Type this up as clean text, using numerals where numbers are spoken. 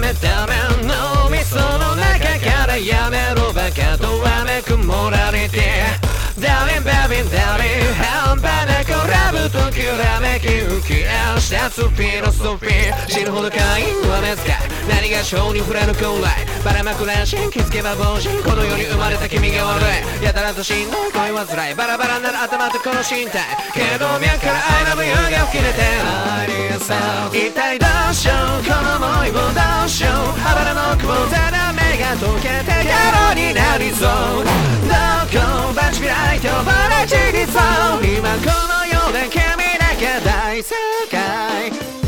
メダメ脳みその中からやめろバカとわめくモラリティDarling baby darling 半端なくラブときらめき浮き合したフィロソフィー死ぬほど会員は目使い何が性に触れるくらいばらまく乱心気づけば凡人この世に生まれた君が悪いやたらとしんどい恋は辛いバラバラなら頭とこの身体けど脈から I love you が吹き出て一体どうしようこの想いをどうしようあばらの雲ただ目が溶けて野郎になりそうどこバチ開いて呼ばれ事実を今この世で君だけ大正解